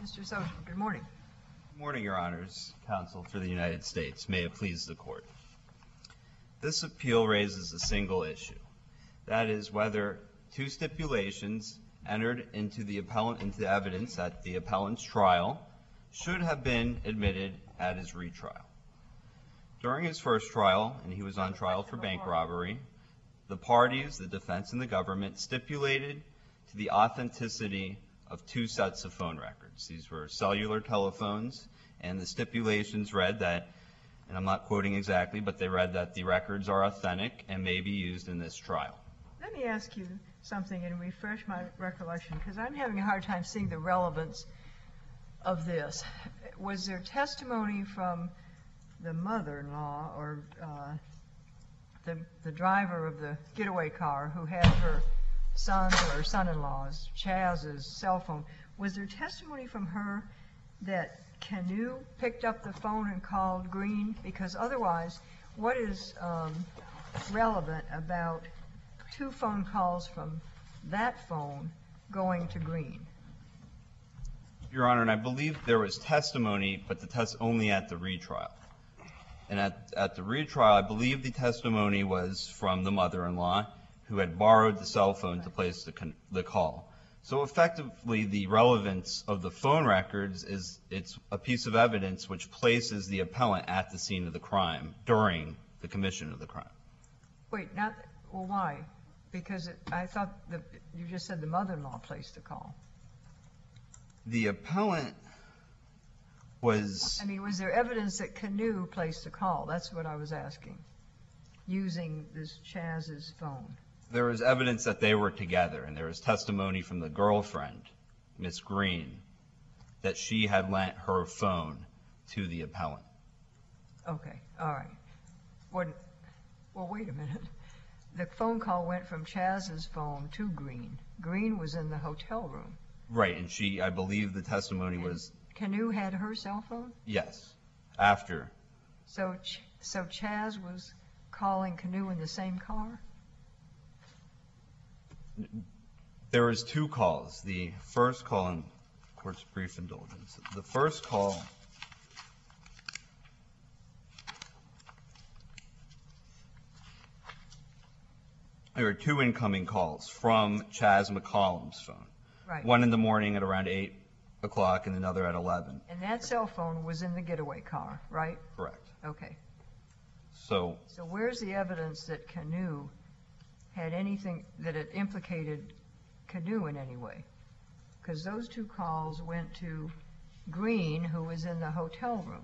Mr. Socha, good morning. Good morning, Your Honors. Counsel for the United States. May it please the Court. This appeal raises a single issue. That is whether two stipulations entered into evidence at the appellant's trial should have been admitted at his retrial. During his first trial, and he was on trial for bank robbery, the parties, the defense and the government, stipulated to the authenticity of two sets of phone records. These were cellular telephones, and the stipulations read that, and I'm not quoting exactly, but they read that the records are authentic and may be used in this trial. Let me ask you something and refresh my recollection, because I'm having a hard time seeing the relevance of this. Was there testimony from the mother-in-law or the driver of the getaway car who had her son or son-in-law's, Chaz's, cell phone? Was there testimony from her that Canoe picked up the phone and called Green? Because otherwise, what is relevant about two phone calls from that phone going to Green? Your Honor, and I believe there was testimony, but the test only at the retrial. And at the retrial, I believe the testimony was from the mother-in-law who had borrowed the cell phone to place the call. So effectively, the relevance of the phone records is it's a piece of evidence which places the appellant at the scene of the crime during the commission of the crime. Wait, well, why? Because I thought you just said the mother-in-law placed the call. The appellant was... I mean, was there evidence that Canoe placed the call? That's what I was asking, using this Chaz's phone. There was evidence that they were together, and there was testimony from the girlfriend, Miss Green, that she had lent her phone to the appellant. Okay, all right. Well, wait a minute. The phone call went from Chaz's phone to Green. Green was in the hotel room. Right, and I believe the testimony was... Canoe had her cell phone? Yes, after. So Chaz was calling Canoe in the same car? There was two calls. The first call, in court's brief indulgence, the first call... There were two incoming calls from Chaz McCollum's phone. Right. One in the morning at around 8 o'clock and another at 11. And that cell phone was in the getaway car, right? Correct. Okay. So where's the evidence that Canoe had anything that it implicated Canoe in any way? Because those two calls went to Green, who was in the hotel room.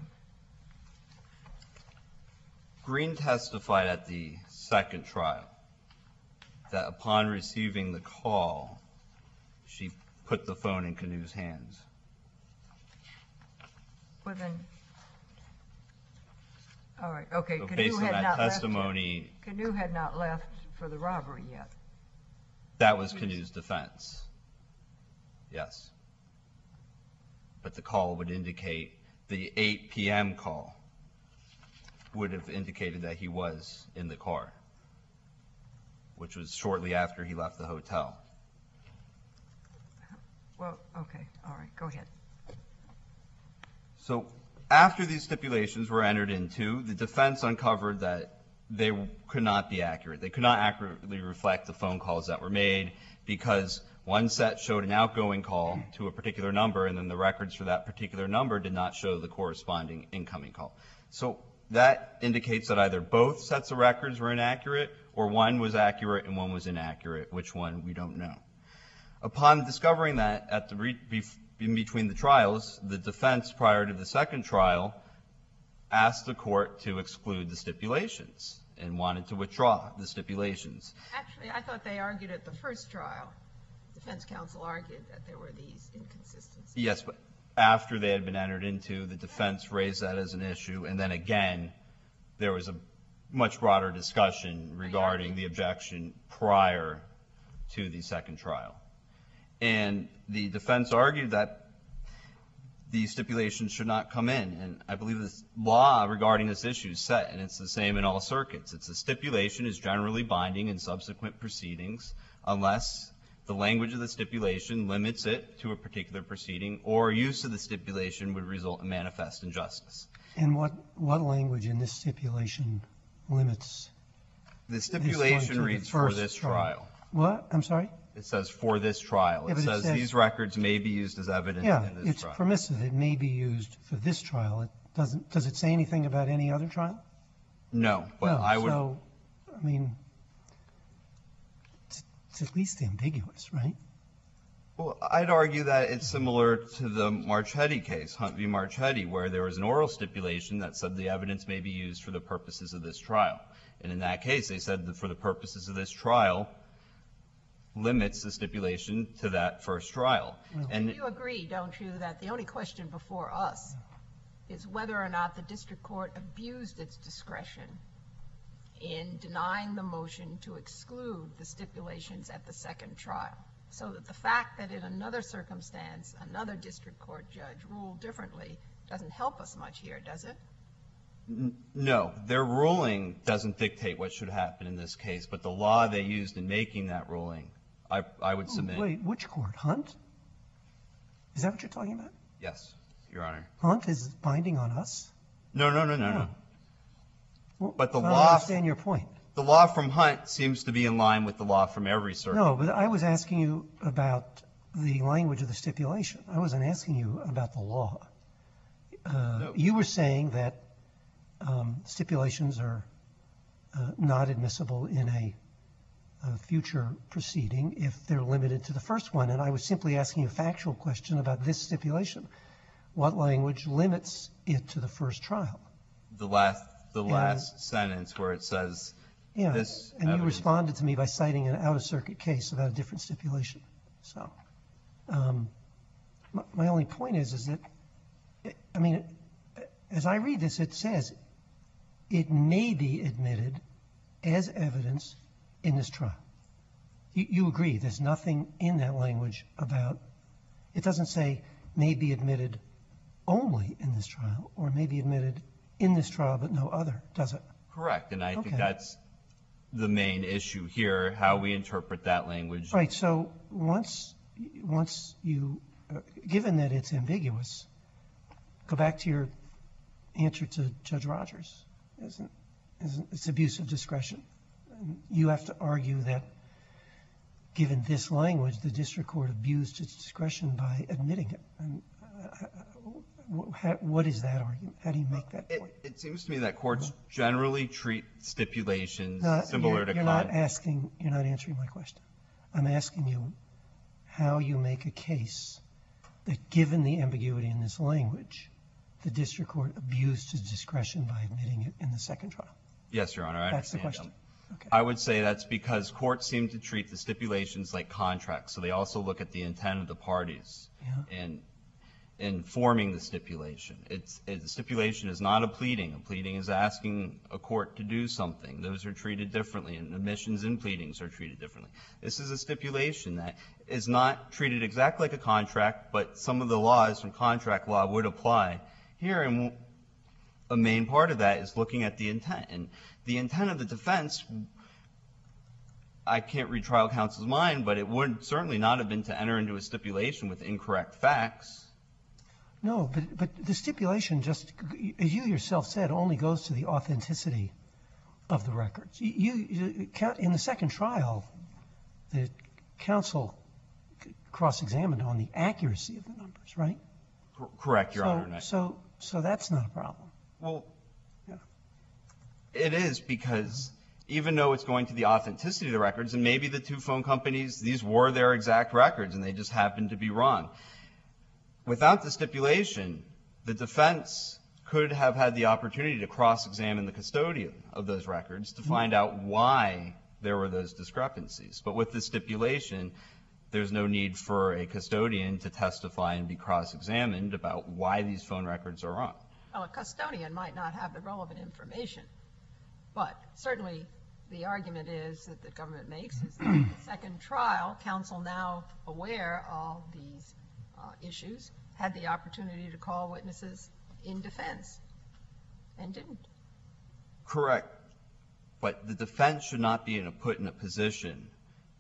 Green testified at the second trial that upon receiving the call, she put the phone in Canoe's hands. Well, then, all right, okay. So Canoe based on had that not testimony... left. Canoe had not left for the robbery yet. That was Canoe's defense. Yes. But the call would indicate, the 8 p.m. call would have indicated that he was in the car, which was shortly after he left the hotel. Well, okay, all right, go ahead. So after these stipulations were entered into, the defense uncovered that they could not be accurate. They could not accurately reflect the phone calls that were made because one set showed an outgoing call to a particular number, and then the records for that particular number did not show the corresponding incoming call. So that indicates that either both sets of records were inaccurate or one was accurate and one was inaccurate. Which one, we don't know. Upon discovering that in between the trials, the defense prior to the second trial asked the court to exclude the stipulations and wanted to withdraw the stipulations. Actually, I thought they argued at the first trial. Defense counsel argued that there were these inconsistencies. Yes, but after they had been entered into, the defense raised that as an issue, and then again, there was a much broader discussion regarding the objection prior to the second trial. And the defense argued that the stipulations should not come in. And I believe the law regarding this issue is set, and it's the same in all circuits. It's a stipulation is generally binding in subsequent proceedings unless the language of the stipulation limits it to a particular proceeding, or use of the stipulation would result in manifest injustice. And what language in this stipulation limits? The stipulation reads for this trial. What? I'm sorry? It says for this trial. Yeah, It says these records may be used as evidence Yeah, in this it's trial. permissive. It may be used for this trial. It doesn't, does it say anything about any other trial? No, but No, I would, So, I mean, it's at least ambiguous, right? well, I'd argue that it's similar to the Marchetti case, Hunt v. Marchetti, where there was an oral stipulation that said the evidence may be used for the purposes of this trial. And in that case, they said that for the purposes of this trial, limits the stipulation to that first trial. And You agree, don't you, that the only question before us is whether or not the district court abused its discretion in denying the motion to exclude the stipulations at the second trial, so that the fact that in another circumstance, another district court judge ruled differently doesn't help us much here, does it? no, their ruling doesn't dictate what should happen in this case, but the law they used in making that ruling, I would submit. Wait, which court? Hunt? Is that what you're talking about? Yes, Your Honor. Hunt is binding on us? No. Well, But the I don't law- understand your point. The law from Hunt seems to be in line with the law from every circuit. No, but I was asking you about the language of the stipulation. I wasn't asking you about the law. No. You were saying that stipulations are not admissible in a future proceeding if they're limited to the first one, and I was simply asking you a factual question about this stipulation. What language limits it to the first trial? The last sentence where it says Yeah, this and you evidence- responded to me by citing an out-of-circuit case about a different stipulation. So, my only point is that, I mean, as I read this, it says it may be admitted as evidence in this trial. You agree, there's nothing in that language about, it doesn't say may be admitted only in this trial, or may be admitted in this trial but no other, does it? Correct, and I think Okay. that's the main issue here, how we interpret that language. Right, so once you, given that it's ambiguous, go back to your answer to Judge Rogers. It's abuse of discretion. And you have to argue that, given this language, the district court abused its discretion by admitting it. And what is that argument? How do you make that point? It seems to me that courts generally treat stipulations No, similar to you're not answering my question. I'm asking you how you make a case that, given the ambiguity in this language, the district court abused its discretion by admitting it in the second trial. Yes, Your Honor, I That's the understand. question. Okay. I would say that's because courts seem to treat the stipulations like contracts, so they also look at the intent of the parties Yeah. in forming the stipulation. The stipulation is not a pleading. A pleading is asking a court to do something. Those are treated differently, and admissions and pleadings are treated differently. This is a stipulation that is not treated exactly like a contract, but some of the laws from contract law would apply here, and a main part of that is looking at the intent. And the intent of the defense, I can't read trial counsel's mind, but it would certainly not have been to enter into a stipulation with incorrect facts. No, but the stipulation just, as you yourself said, only goes to the authenticity of the records. In the second trial, the counsel cross-examined on the accuracy of the numbers, right? Correct, Your Honor. So that's not a problem. Well, Yeah. it is, because even though it's going to the authenticity of the records, and maybe the two phone companies, these were their exact records and they just happened to be wrong. Without the stipulation, the defense could have had the opportunity to cross-examine the custodian of those records to find out why there were those discrepancies. But with the stipulation, there's no need for a custodian to testify and be cross-examined about why these phone records are wrong. Well, a custodian might not have the relevant information, but certainly the argument is that the government makes is that in the second trial, counsel, now aware of these issues, had the opportunity to call witnesses in defense and didn't. Correct. But the defense should not be put in a position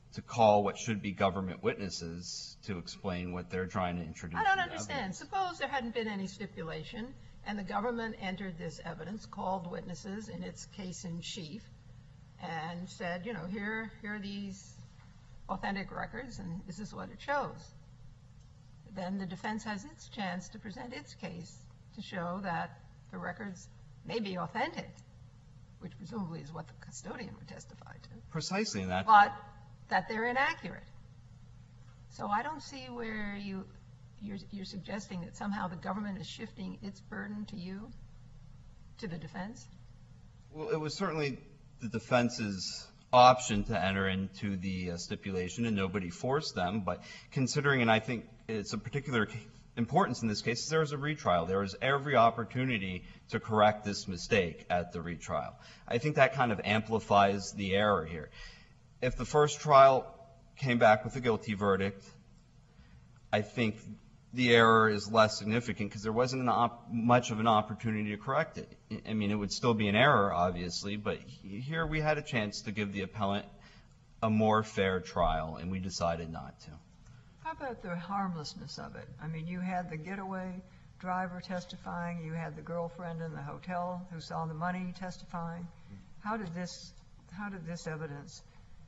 to call what should be government witnesses to explain what they're trying to introduce. I don't into understand. evidence. Suppose there hadn't been any stipulation, and the government entered this evidence, called witnesses in its case in chief, and said, you know, here are these authentic records, and this is what it shows. Then the defense has its chance to present its case to show that the records may be authentic, which presumably is what the custodian would testify to, Precisely, and that's but that they're inaccurate. So I don't see where you're suggesting that somehow the government is shifting its burden to you, to the defense? well, it was certainly the defense's option to enter into the stipulation, and nobody forced them. But considering, and I think it's of particular importance in this case, there was a retrial. There was every opportunity to correct this mistake at the retrial. I think that kind of amplifies the error here. If the first trial came back with a guilty verdict, I think the error is less significant because there wasn't much of an opportunity to correct it. I mean, it would still be an error, obviously, but here we had a chance to give the appellant a more fair trial, and we decided not to. How about the harmlessness of it? I mean, you had the getaway driver testifying, you had the girlfriend in the hotel who saw the money testifying. How did this evidence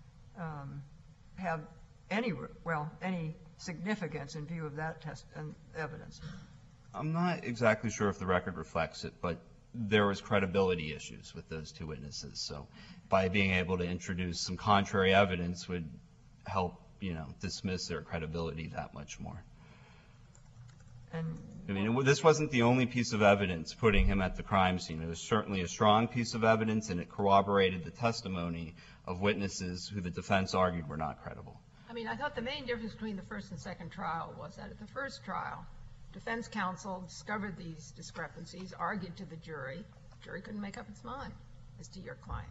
have any significance in view of that evidence? I'm not exactly sure if the record reflects it, but there was credibility issues with those two witnesses. So by being able to introduce some contrary evidence would help, dismiss their credibility that much more. And I mean, this wasn't the only piece of evidence putting him at the crime scene. It was certainly a strong piece of evidence, and it corroborated the testimony of witnesses who the defense argued were not credible. I mean, I thought the main difference between the first and second trial was that at the first trial, defense counsel discovered these discrepancies, argued to the jury. The jury couldn't make up its mind as to your client.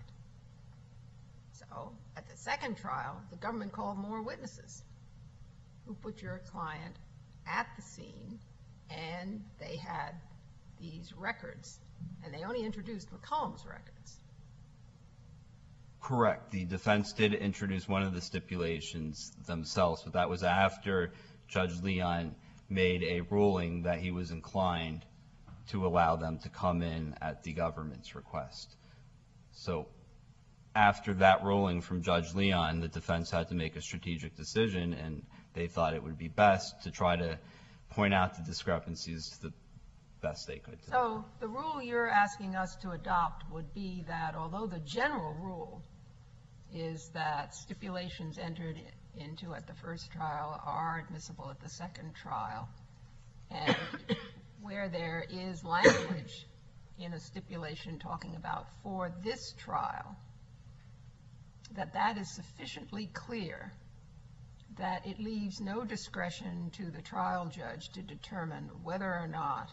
So at the second trial, the government called more witnesses who put your client at the scene, and they had these records, and they only introduced McCollum's records. Correct. The defense did introduce one of the stipulations themselves, but that was after Judge Leon made a ruling that he was inclined to allow them to come in at the government's request. So after that ruling from Judge Leon, the defense had to make a strategic decision, and they thought it would be best to try to point out the discrepancies to the best they could. So the rule you're asking us to adopt would be that although the general rule is that stipulations entered into at the first trial are admissible at the second trial, and where there is language in a stipulation talking about for this trial, that is sufficiently clear that it leaves no discretion to the trial judge to determine whether or not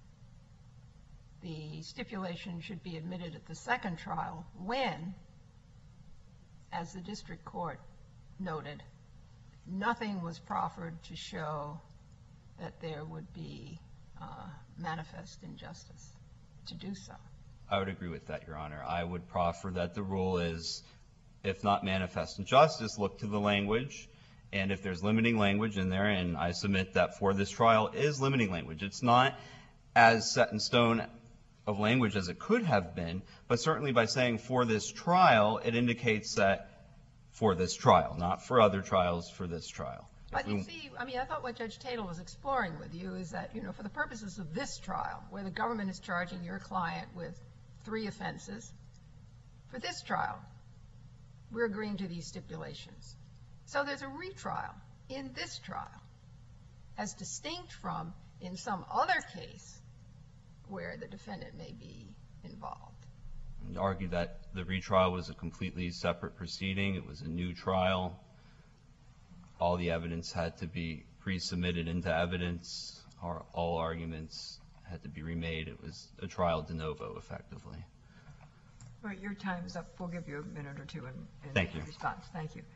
the stipulation should be admitted at the second trial when, as the district court noted, nothing was proffered to show that there would be manifest injustice to do so. I would agree with that, Your Honor. I would proffer that the rule is, if not manifest injustice, look to the language. And if there's limiting language in there, and I submit that for this trial is limiting language. It's not as set in stone of language as it could have been, but certainly by saying for this trial, it indicates that for this trial, not for other trials, for this trial. But you see, I mean, I thought what Judge Tatel was exploring with you is that, for the purposes of this trial, where the government is charging your client with 3 offenses, for this trial, we're agreeing to these stipulations. So there's a retrial in this trial, as distinct from in some other case where the defendant may be involved. I argue that the retrial was a completely separate proceeding. It was a new trial. All the evidence had to be pre-submitted into evidence. All arguments had to be remade. It was a trial de novo, effectively. All right, your time is up. We'll give you a minute or two in Thank you. response. Thank you.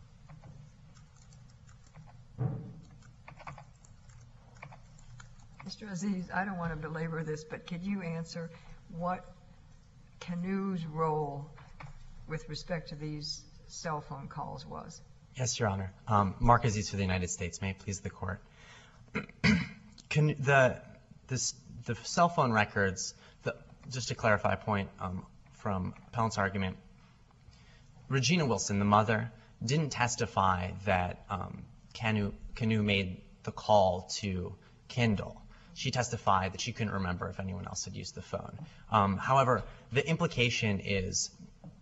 Mr. Mr. Aziz, I don't want to belabor this, but could you answer what Kanu's role with respect to these cell phone calls was? Yes, Your Honor. Mark Aziz for the United States. May it please the Court. The cell phone records, just to clarify a point from Appellant's argument, Regina Wilson, the mother, didn't testify that Kanu made the call to Kindle. She testified that she couldn't remember if anyone else had used the phone. However, the implication is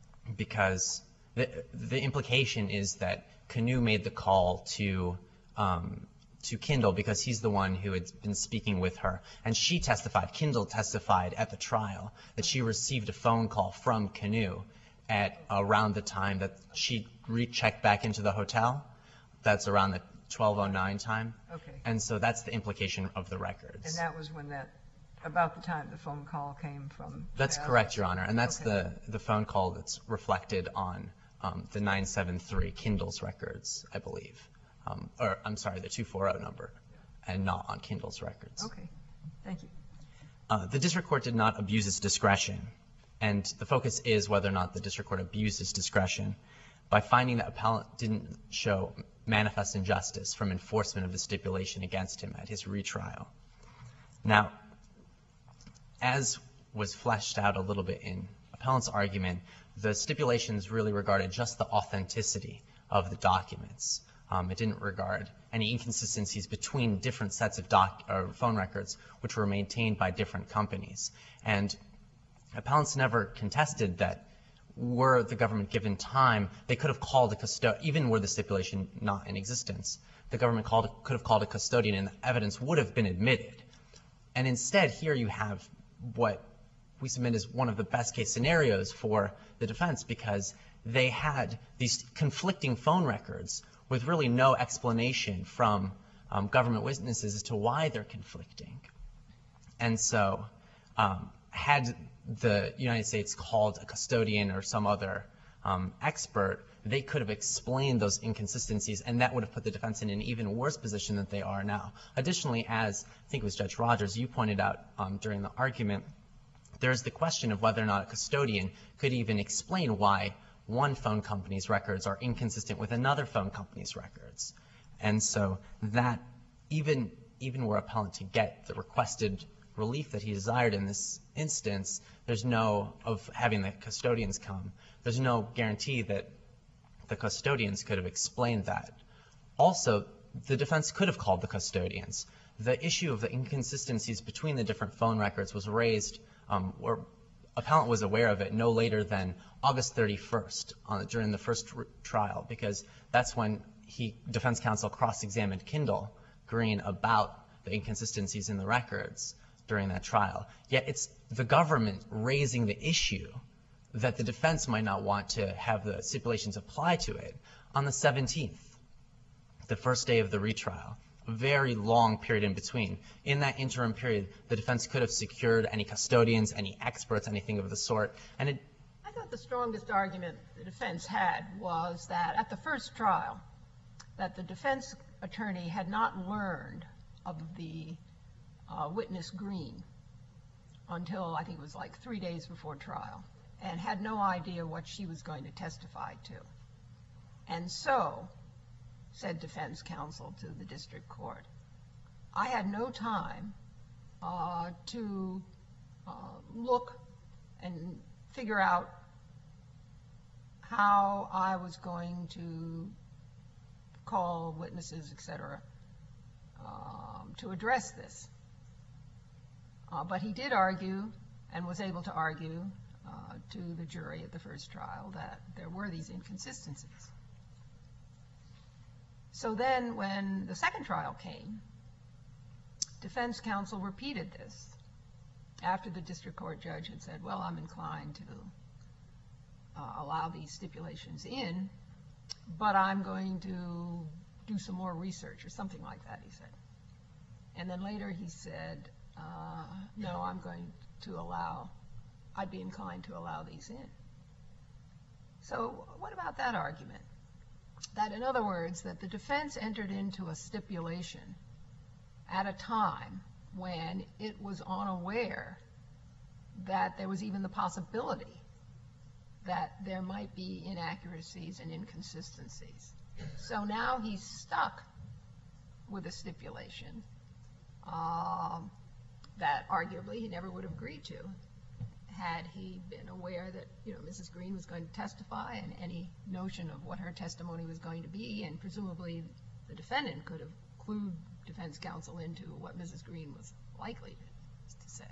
that Kanu made the call to Kindle because he's the one who had been speaking with her. And she testified, Kindle testified at the trial, that she received a phone call from Kanu at around the time that she rechecked back into the hotel. That's around the 12:09 time. Okay. And so that's the implication of the records. And that was when about the time the phone call came from? That's Chaz? correct, Your Honor. And that's Okay. the phone call that's reflected on the 973 Kindle's records, I believe. Or, I'm sorry, the 240 number, and not on Kindle's records. Okay. Thank you. The district court did not abuse its discretion, and the focus is whether or not the district court abused its discretion by finding that appellant didn't show manifest injustice from enforcement of the stipulation against him at his retrial. Now, as was fleshed out a little bit in appellant's argument, the stipulations really regarded just the authenticity of the documents. It didn't regard any inconsistencies between different sets of phone records which were maintained by different companies. And appellants never contested that were the government given time, they could have called a custodian, even were the stipulation not in existence, the government could have called a custodian and the evidence would have been admitted. And instead, here you have what we submit as one of the best case scenarios for the defense, because they had these conflicting phone records with really no explanation from government witnesses as to why they're conflicting. And so had the United States called a custodian or some other expert, they could have explained those inconsistencies, and that would have put the defense in an even worse position than they are now. Additionally, as I think it was Judge Rogers, you pointed out during the argument, there's the question of whether or not a custodian could even explain why one phone company's records are inconsistent with another phone company's records. And so that even were appellant to get the requested relief that he desired in this instance, there's no, of having the custodians come, there's no guarantee that the custodians could have explained that. Also, the defense could have called the custodians. The issue of the inconsistencies between the different phone records was raised, or appellant was aware of it no later than August 31st during the first trial, because that's when defense counsel cross-examined Kindle Green about the inconsistencies in the records during that trial. Yet it's the government raising the issue that the defense might not want to have the stipulations apply to it on the 17th, the first day of the retrial. A very long period in between. In that interim period, the defense could have secured any custodians, any experts, anything of the sort. And I thought the strongest argument the defense had was that at the first trial, that the defense attorney had not learned of the witness Green until I think it was like 3 days before trial, and had no idea what she was going to testify to. And so, said defense counsel to the district court, I had no time to look and figure out how I was going to call witnesses, etc., to address this. But he did argue, and was able to argue to the jury at the first trial, that there were these inconsistencies. So then when the second trial came, defense counsel repeated this after the district court judge had said, well, I'm inclined to allow these stipulations in, but I'm going to do some more research, or something like that, he said. And then later he said, no, I'd be inclined to allow these in. So what about that argument? That, in other words, that the defense entered into a stipulation at a time when it was unaware that there was even the possibility that there might be inaccuracies and inconsistencies. So now he's stuck with a stipulation that arguably he never would have agreed to had he been aware that, Mrs. Green was going to testify and any notion of what her testimony was going to be, and presumably the defendant could have clued defense counsel into what Mrs. Green was likely to say.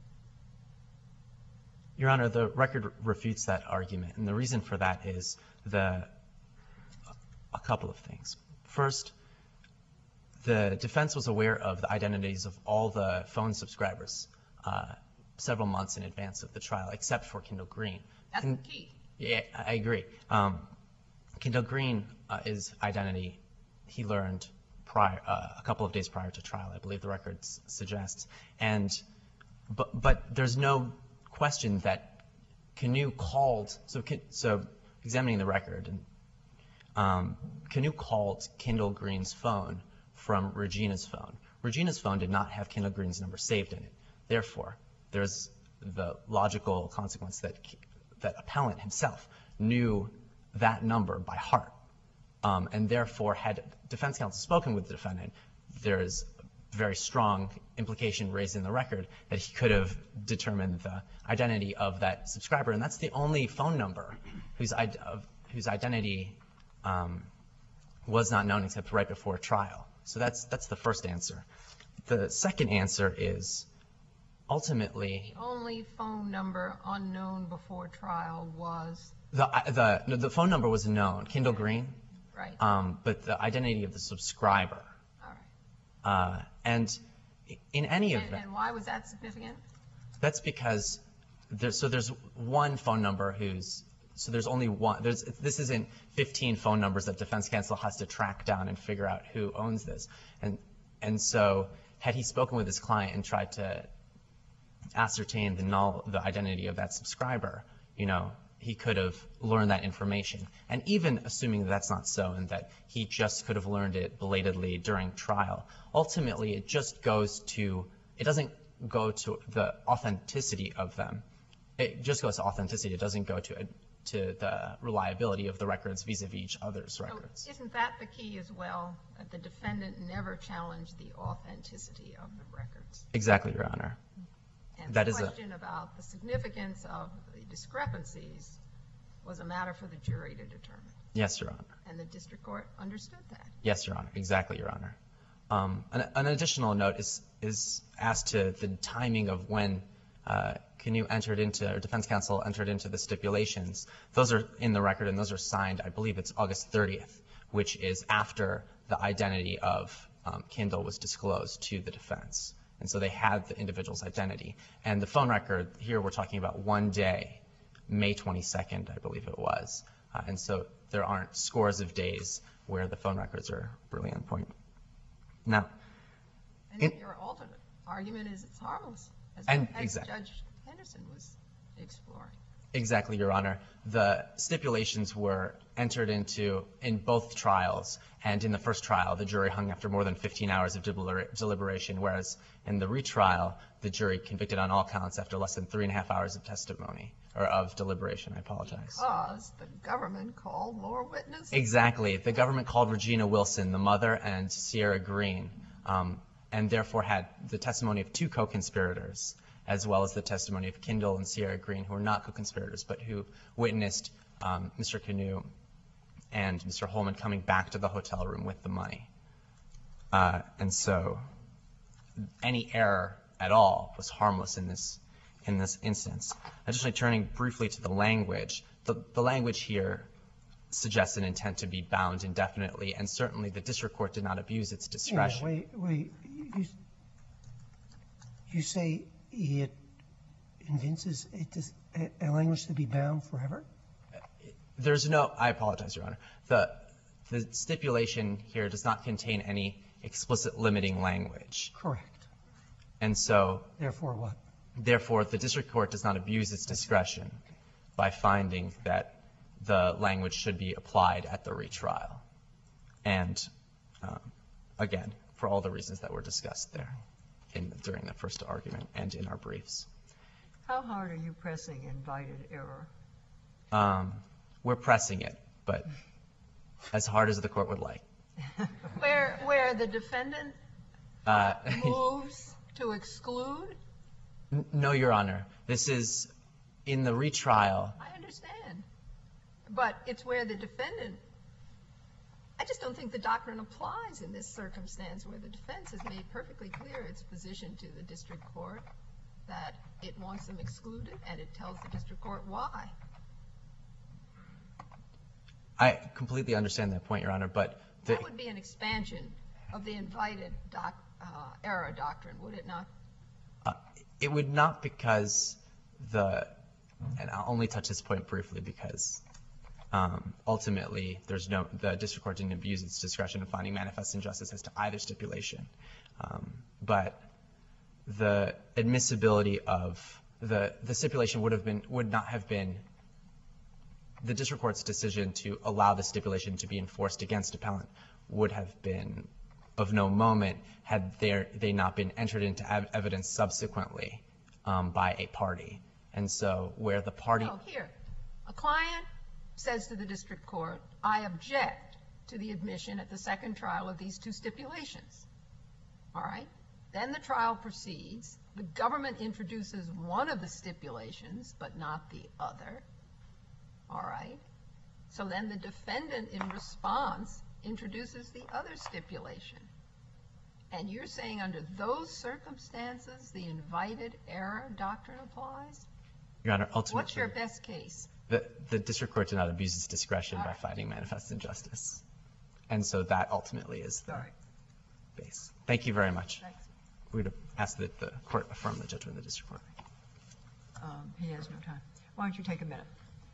Your Honor, the record refutes that argument, and the reason for that is a couple of things. First, the defense was aware of the identities of all the phone subscribers several months in advance of the trial, except for Kendall Green. That's the key. Yeah, I agree. Kendall Green, his identity, he learned a couple of days prior to trial, I believe the record suggests. But there's no question that Canoe called, so examining the record, Canoe called Kendall Green's phone from Regina's phone. Regina's phone did not have Kendall Green's number saved in it. Therefore, there's the logical consequence that appellant himself knew that number by heart. And therefore, had defense counsel spoken with the defendant, there is a very strong implication raised in the record that he could have determined the identity of that subscriber. And that's the only phone number whose identity was not known except right before trial. So that's the first answer. The second answer is ultimately The only phone number unknown before trial was? the phone number was known, Kendall Green, Right. but the identity of the subscriber. All right. And in any event, And why was that significant? that's because there's one phone number there's only one. This isn't 15 phone numbers that defense counsel has to track down and figure out who owns this. And so had he spoken with his client and tried to ascertain the identity of that subscriber, he could have learned that information. And even assuming that's not so and that he just could have learned it belatedly during trial, ultimately it doesn't go to the authenticity of them. It just goes to authenticity. It doesn't go to the reliability of the records vis-a-vis each other's records. So isn't that the key as well, that the defendant never challenged the authenticity of the records? Exactly, Your Honor. And That the is question about the significance of the discrepancies was a matter for the jury to determine. Yes, Your Honor. And the district court understood that. Yes, Your Honor. Exactly, Your Honor. An additional note is as to the timing of when defense counsel entered into the stipulations. Those are in the record, and those are signed, I believe it's August 30th, which is after the identity of Kendall was disclosed to the defense. And so they had the individual's identity. And the phone record, here we're talking about one day, May 22nd, I believe it was. And so there aren't scores of days where the phone records are really on point. Now, And your alternate argument is it's harmless, as exactly. Judge Henderson was exploring. Exactly, Your Honor. The stipulations were entered into in both trials, and in the first trial, the jury hung after more than 15 hours of deliberation, whereas in the retrial, the jury convicted on all counts after less than 3.5 hours of testimony, or of deliberation. I apologize. Because the government called more witnesses. Exactly. The government called Regina Wilson, the mother, and Sierra Green, and therefore had the testimony of two co-conspirators, as well as the testimony of Kendall and Sierra Green, who were not co-conspirators, but who witnessed Mr. Canoe and Mr. Holman coming back to the hotel room with the money. And so any error at all was harmless in this instance. Additionally, turning briefly to the language, the language here suggests an intent to be bound indefinitely, and certainly the district court did not abuse its discretion. Wait. You say it evinces a language to be bound forever? I apologize, Your Honor. The stipulation here does not contain any explicit limiting language. Correct. And so, Therefore what? therefore, the district court does not abuse its discretion by finding that the language should be applied at the retrial. And again, for all the reasons that were discussed there. during the first argument and in our briefs. How hard are you pressing invited error? We're pressing it, but as hard as the court would like. Where the defendant moves to exclude? No, Your Honor. This is in the retrial. I understand. But it's where the defendant, I just don't think the doctrine applies in this circumstance where the defense has made perfectly clear its position to the district court that it wants them excluded, and it tells the district court why. I completely understand that point, Your Honor, but That would be an expansion of the invited error doctrine, would it not? it would not, because and I'll only touch this point briefly because ultimately the district court didn't abuse its discretion in finding manifest injustice as to either stipulation. But the admissibility of the stipulation would not have been the district court's decision to allow the stipulation to be enforced against appellant would have been of no moment had they not been entered into evidence subsequently by a party. And so where the party... Oh, here. A client says to the district court, I object to the admission at the second trial of these two stipulations. All right? Then the trial proceeds. The government introduces one of the stipulations, but not the other. All right? So then the defendant, in response, introduces the other stipulation. And you're saying under those circumstances, the invited error doctrine applies? Your Honor, ultimately... What's your best case? The district court did not abuse its discretion by finding manifest injustice. And so that ultimately is the base. Thank you very much. Thanks. We would ask that the court affirm the judgment of the district court. He has no time. Why don't you take a minute?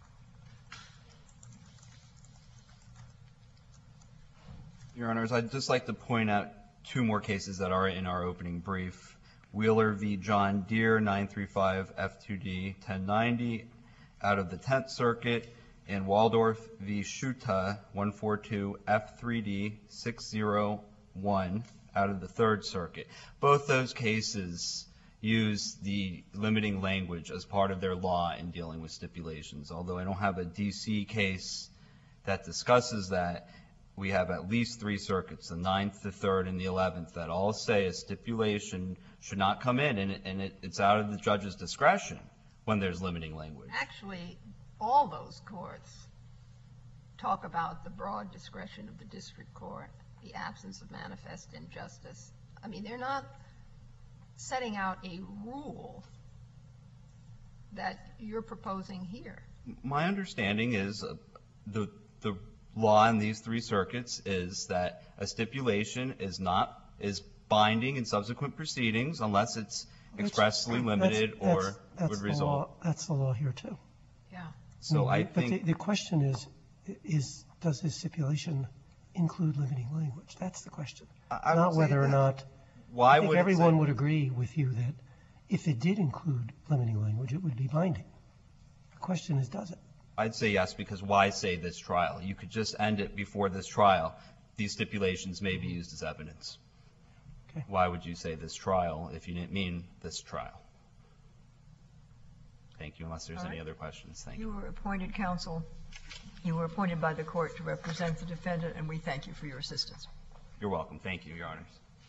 Your Honors, I'd just like to point out two more cases that are in our opening brief. Wheeler v. John Deere, 935 F2D 1090, out of the 10th Circuit, and Waldorf v. Schuta, 142 F3D 601, out of the 3rd Circuit. Both those cases use the limiting language as part of their law in dealing with stipulations. Although I don't have a D.C. case that discusses that, we have at least 3 circuits, the 9th, the 3rd, and the 11th, that all say a stipulation should not come in, and it's out of the judge's discretion when there's limiting language. Actually, all those courts talk about the broad discretion of the district court, the absence of manifest injustice. I mean, they're not setting out a rule that you're proposing here. My understanding is the law in these 3 circuits is that a stipulation is binding in subsequent proceedings unless it's expressly limited or would result. That's the law here, too. Yeah. So I think... But the question is, does this stipulation include limiting language? That's the question. Not whether or not... I think everyone would agree with you that if it did include limiting language, it would be binding. The question is, does it? I'd say yes, because why say this trial? You could just end it before this trial. These stipulations may be used as evidence. Okay. Why would you say this trial if you didn't mean this trial? Thank you, unless there's any other questions. Thank you. You were appointed counsel. You were appointed by the court to represent the defendant, and we thank you for your assistance. You're welcome. Thank you, Your Honors.